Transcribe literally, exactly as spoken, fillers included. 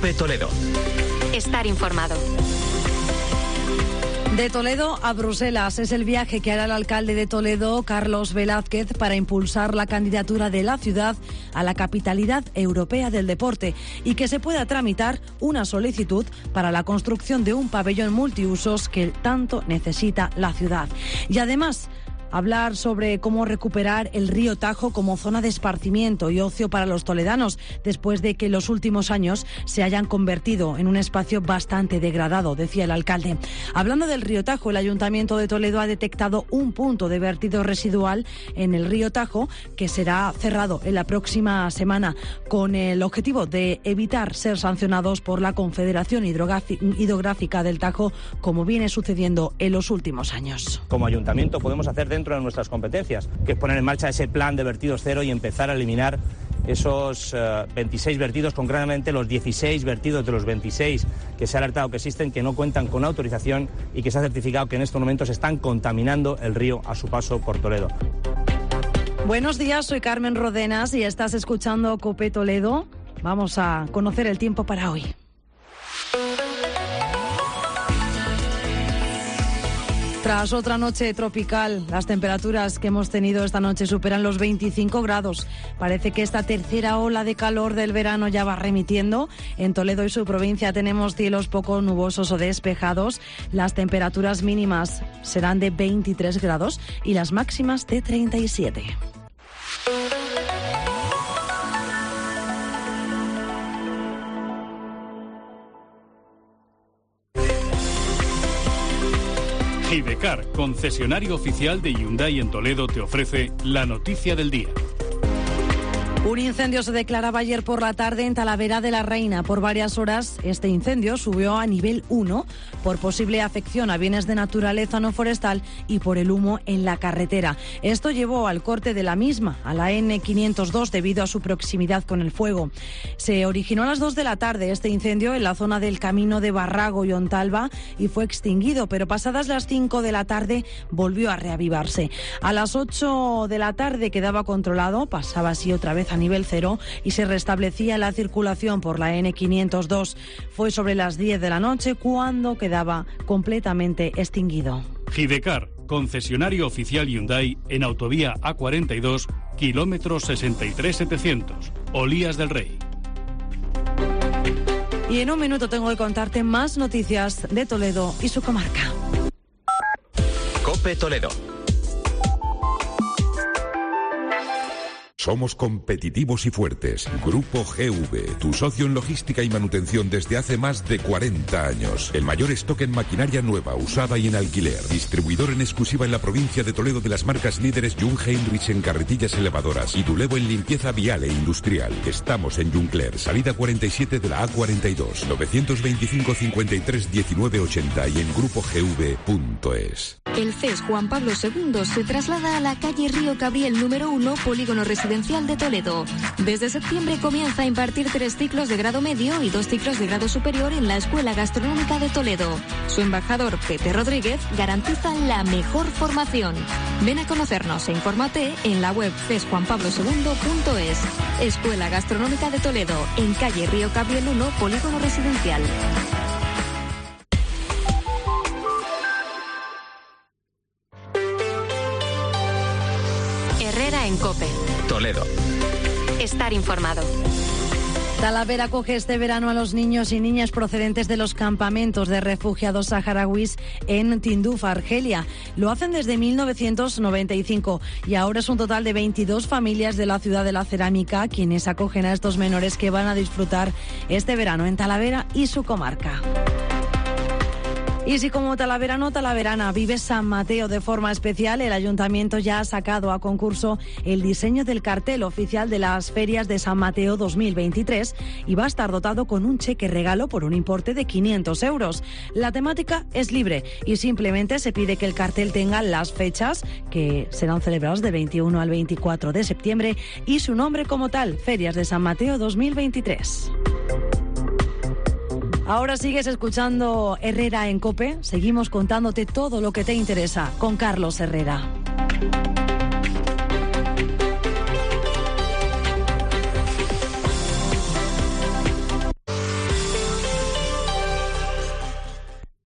COPE Toledo. Estar informado. De Toledo a Bruselas es el viaje que hará el alcalde de Toledo, Carlos Velázquez, para impulsar la candidatura de la ciudad a la capitalidad europea del deporte y que se pueda tramitar una solicitud para la construcción de un pabellón multiusos que tanto necesita la ciudad. Y además, hablar sobre cómo recuperar el río Tajo como zona de esparcimiento y ocio para los toledanos, después de que en los últimos años se hayan convertido en un espacio bastante degradado, decía el alcalde. Hablando del río Tajo, el Ayuntamiento de Toledo ha detectado un punto de vertido residual en el río Tajo que será cerrado en la próxima semana, con el objetivo de evitar ser sancionados por la Confederación Hidrográfica del Tajo, como viene sucediendo en los últimos años. Como ayuntamiento podemos hacer dentro dentro de nuestras competencias, que es poner en marcha ese plan de vertidos cero y empezar a eliminar esos uh, veintiséis vertidos, concretamente los dieciséis vertidos de los veintiséis que se ha alertado que existen, que no cuentan con autorización y que se ha certificado que en estos momentos están contaminando el río a su paso por Toledo. Buenos días, soy Carmen Rodenas y estás escuchando COPE Toledo. Vamos a conocer el tiempo para hoy. Tras otra noche tropical, las temperaturas que hemos tenido esta noche superan los veinticinco grados. Parece que esta tercera ola de calor del verano ya va remitiendo. En Toledo y su provincia tenemos cielos poco nubosos o despejados. Las temperaturas mínimas serán de veintitrés grados y las máximas de treinta y siete. Hidecar, concesionario oficial de Hyundai en Toledo, te ofrece la noticia del día. Un incendio se declaraba ayer por la tarde en Talavera de la Reina. Por varias horas este incendio subió a nivel uno por posible afección a bienes de naturaleza no forestal y por el humo en la carretera. Esto llevó al corte de la misma, a la ene quinientos dos, debido a su proximidad con el fuego. Se originó a las dos de la tarde este incendio en la zona del camino de Barrago y Ontalva y fue extinguido, pero pasadas las cinco de la tarde volvió a reavivarse. A las ocho de la tarde quedaba controlado, pasaba así otra vez a nivel cero y se restablecía la circulación por la ene quinientos dos. Fue sobre las diez de la noche cuando quedaba completamente extinguido. Hidecar, concesionario oficial Hyundai en autovía A cuarenta y dos, kilómetro sesenta y tres setecientos, Olías del Rey. Y en un minuto tengo que contarte más noticias de Toledo y su comarca. COPE Toledo. Somos competitivos y fuertes. Grupo G V, tu socio en logística y manutención desde hace más de cuarenta años. El mayor stock en maquinaria nueva, usada y en alquiler. Distribuidor en exclusiva en la provincia de Toledo de las marcas líderes Jung Heinrich en carretillas elevadoras y Dulevo en limpieza vial e industrial. Estamos en Juncler, salida cuarenta y siete de la A cuarenta y dos, novecientos veinticinco cincuenta y tres diecinueve ochenta y en grupo g v punto es. El C E S Juan Pablo segundo se traslada a la calle Río Cabriel número uno, Polígono Residencial de Toledo. Desde septiembre comienza a impartir tres ciclos de grado medio y dos ciclos de grado superior en la Escuela Gastronómica de Toledo. Su embajador, Pepe Rodríguez, garantiza la mejor formación. Ven a conocernos e infórmate en la web c e s juan pablo segundo punto es. Escuela Gastronómica de Toledo, en calle Río Cabriel uno, Polígono Residencial. Herrera en COPE Toledo. Estar informado. Talavera acoge este verano a los niños y niñas procedentes de los campamentos de refugiados saharauis en Tinduf, Argelia. Lo hacen desde mil novecientos noventa y cinco y ahora es un total de veintidós familias de la ciudad de la cerámica quienes acogen a estos menores que van a disfrutar este verano en Talavera y su comarca. Y si como talaverano o talaverana vive San Mateo de forma especial, el Ayuntamiento ya ha sacado a concurso el diseño del cartel oficial de las ferias de San Mateo dos mil veintitrés y va a estar dotado con un cheque regalo por un importe de quinientos euros. La temática es libre y simplemente se pide que el cartel tenga las fechas que serán celebradas de veintiuno al veinticuatro de septiembre y su nombre como tal, Ferias de San Mateo dos mil veintitrés. Ahora sigues escuchando Herrera en COPE. Seguimos contándote todo lo que te interesa con Carlos Herrera.